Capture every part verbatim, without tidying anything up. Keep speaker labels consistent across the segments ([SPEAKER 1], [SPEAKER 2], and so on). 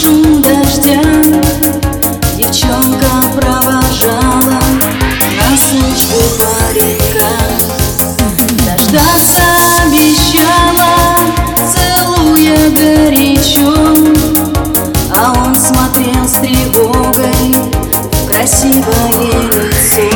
[SPEAKER 1] шум дождя девчонка провожала на службу паренька. Дождаться обещала, целуя горячо, а он смотрел с тревогой в красивое лицо.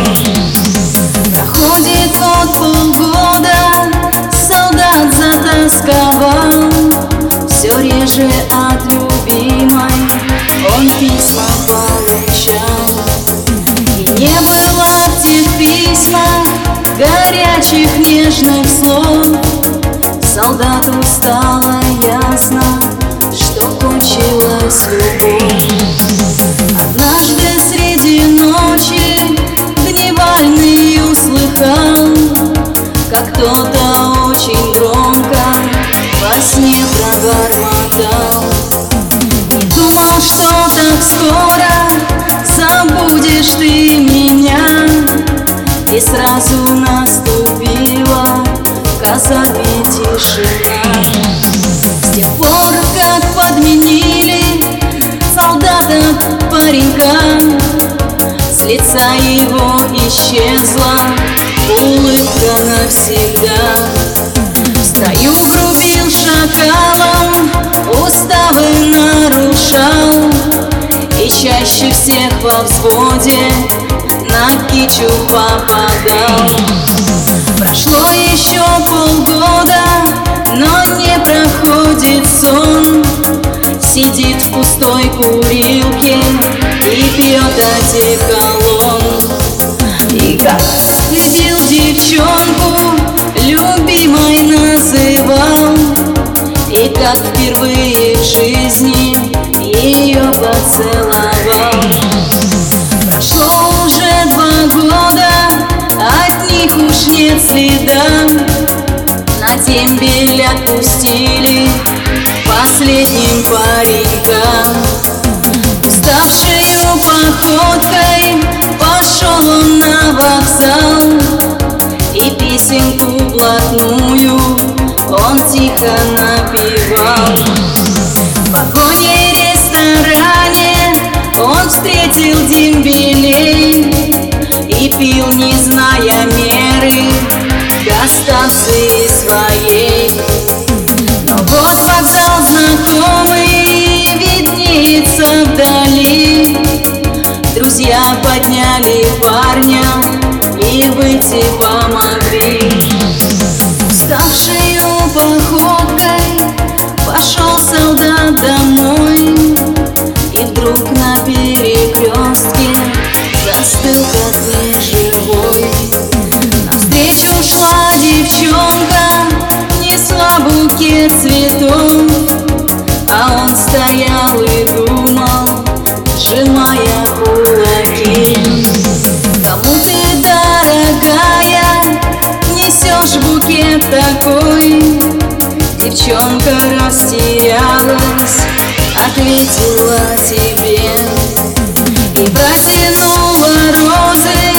[SPEAKER 1] Проходит вот полгода, солдат затасковал, все реже от любимой он письма получал. И не было в тех письмах горячих нежных слов. Солдату стало ясно, что кончилась любовь. Однажды среди ночи дневальный услыхал, как кто-то очень громко во сне пробормотал: не думал, что так скоро забудешь ты меня. И сразу наступила в казарме тишина. С тех пор, как подменили солдата паренька, с лица его исчезла улыбка навсегда. Стаю грубил шакалом, уставы нарушал, и чаще всех во взводе на кичу попадал. Прошло еще полгода, но не проходит сон. Сидит в пустой курилке и пьет одеколон. И как любил девчонку, любимой называл, и как впервые в жизни ее поцеловал. Прошло уже два года, от них уж нет следа. На дембель отпустили последним паренька. Уставшею походкой пошел он на вокзал, и песенку блатную он тихо напевал. В вагоне-ресторане он встретил дембелей и пил, не зная меры, до станции своей. Но вот вокзал знакомый виднеется вдали. Друзья подняли парня и выйти помогли. Уставшею походкой пошел солдат домой, и вдруг на перекрестке застыл как неживой. Навстречу шла девчонка, несла букет цветов, а он стоял и думал, сжимая кулаки. Кому ты, дорогая, несешь букет такой? Девчонка растерялась, ответила тебе и протянула розы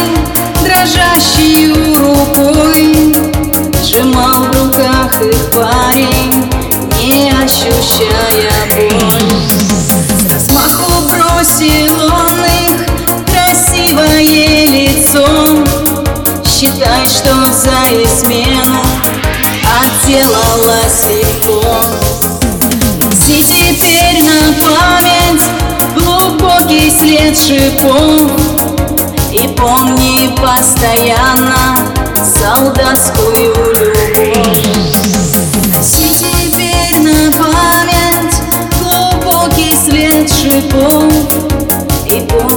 [SPEAKER 1] дрожащей рукой. Сжимал в руках их парень, не ощущая боль. С размаху бросил он их красивое лицо. Считай, что за измену отделалась легко. Неси теперь на память глубокий след шипов, и помни постоянно солдатскую любовь. Неси теперь на память глубокий след шипов, и помни